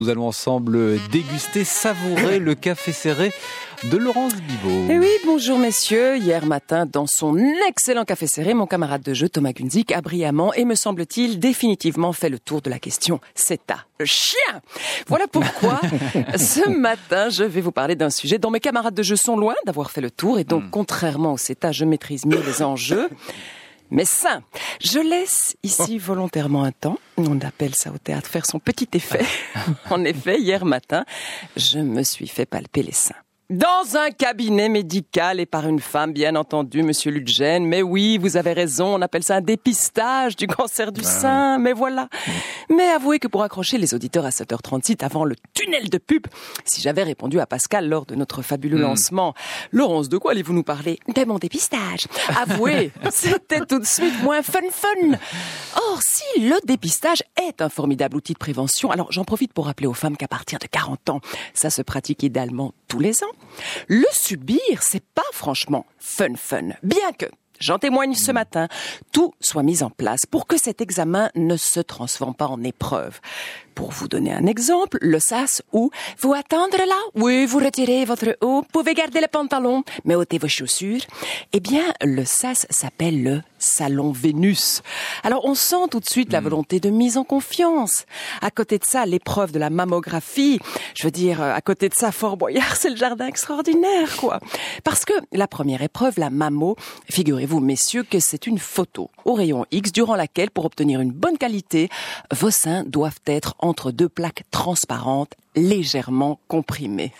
Nous allons ensemble déguster, savourer le café serré de Laurence Bibot. Eh oui, bonjour messieurs. Hier matin, dans son excellent café serré, mon camarade de jeu Thomas Gunzik a brillamment et me semble-t-il définitivement fait le tour de la question CETA. Le chien! Voilà pourquoi ce matin, je vais vous parler d'un sujet dont mes camarades de jeu sont loin d'avoir fait le tour et donc contrairement au CETA, je maîtrise mieux les enjeux. Mais sain. Je laisse ici volontairement un temps, on appelle ça au théâtre, faire son petit effet. En effet, hier matin, je me suis fait palper les seins. Dans un cabinet médical et par une femme, bien entendu, monsieur Lutgen. Mais oui, vous avez raison, on appelle ça un dépistage du cancer du sein. Mais voilà. Mais avouez que pour accrocher les auditeurs à 7h36 avant le tunnel de pub, si j'avais répondu à Pascal lors de notre fabuleux lancement, Laurence, de quoi allez-vous nous parler? De mon dépistage. Avouez, c'était tout de suite moins fun. Or, si le dépistage est un formidable outil de prévention, alors j'en profite pour rappeler aux femmes qu'à partir de 40 ans, ça se pratique idéalement tous les ans. Le subir, c'est pas franchement fun. Bien que, j'en témoigne ce matin, tout soit mis en place pour que cet examen ne se transforme pas en épreuve. Pour vous donner un exemple, le sas où vous attendre là, oui, vous retirez votre haut, pouvez garder le pantalon, mais ôtez vos chaussures. Eh bien, le sas s'appelle le salon Vénus. Alors, on sent tout de suite la volonté de mise en confiance. À côté de ça, l'épreuve de la mammographie, je veux dire, à côté de ça, Fort Boyard, c'est le jardin extraordinaire, quoi. Parce que la première épreuve, la mammo, figurez-vous, messieurs, que c'est une photo au rayon X durant laquelle, pour obtenir une bonne qualité, vos seins doivent être entre deux plaques transparentes légèrement comprimées.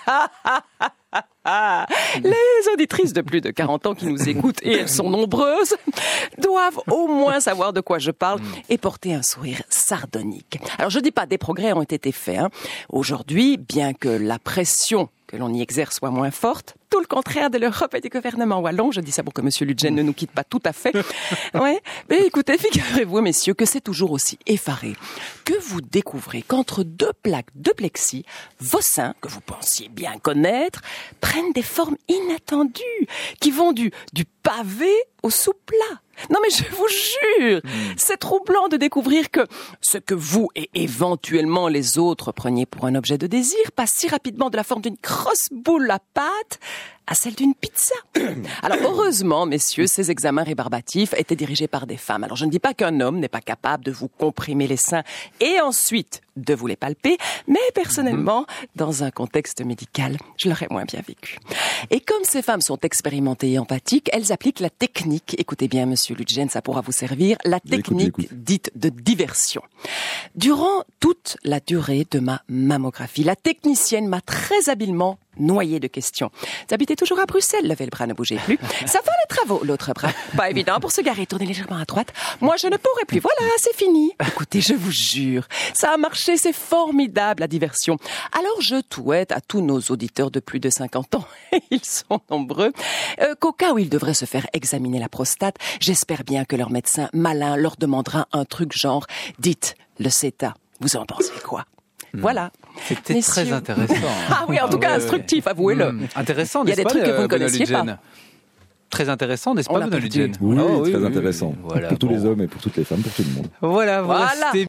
Les auditrices de plus de 40 ans qui nous écoutent, et elles sont nombreuses, doivent au moins savoir de quoi je parle et porter un sourire sardonique. Alors je dis pas, des progrès ont été faits. Aujourd'hui, bien que la pression que l'on y exerce soit moins forte, tout le contraire de l'Europe et du gouvernement wallon. Je dis ça pour que monsieur Lutgen ne nous quitte pas tout à fait. Ouais. Mais écoutez, figurez-vous, messieurs, que c'est toujours aussi effaré que vous découvrez qu'entre deux plaques de plexi, vos seins, que vous pensiez bien connaître, prennent des formes inattendues, qui vont du pavé au sous-plat. Non mais je vous jure, c'est troublant de découvrir que ce que vous et éventuellement les autres preniez pour un objet de désir passe si rapidement de la forme d'une grosse boule à pâte à celle d'une pizza. Alors heureusement, messieurs, ces examens rébarbatifs étaient dirigés par des femmes. Alors je ne dis pas qu'un homme n'est pas capable de vous comprimer les seins et ensuite de vous les palper, mais personnellement, dans un contexte médical, je l'aurais moins bien vécu. Et comme ces femmes sont expérimentées et empathiques, elles appliquent la technique, écoutez bien monsieur Lutgen, ça pourra vous servir, la technique dite de diversion. Durant toute la durée de ma mammographie, la technicienne m'a très habilement noyé de questions. Vous habitez toujours à Bruxelles, levez le bras, ne bougez plus. Ça va les travaux, l'autre bras. Pas évident pour se garer, tournez légèrement à droite. Moi, je ne pourrai plus. Voilà, c'est fini. Écoutez, je vous jure, ça a marché, c'est formidable, la diversion. Alors, je souhaite à tous nos auditeurs de plus de 50 ans, et ils sont nombreux, qu'au cas où ils devraient se faire examiner la prostate, j'espère bien que leur médecin malin leur demandera un truc genre, dites le CETA. Vous en pensez quoi? Voilà. C'était messieurs. très intéressant. Ah oui, en tout cas, instructif, avouez-le. Intéressant, Il y a n'est-ce des pas, trucs que vous ne Benoît connaissiez pas. Lutgen? Très intéressant, n'est-ce On pas, l'a Benoît perdu. Lutgen? Oui, Oh, très intéressant. Voilà, pour tous bon. les hommes et pour toutes les femmes, pour tout le monde. Voilà, vous Voilà. restez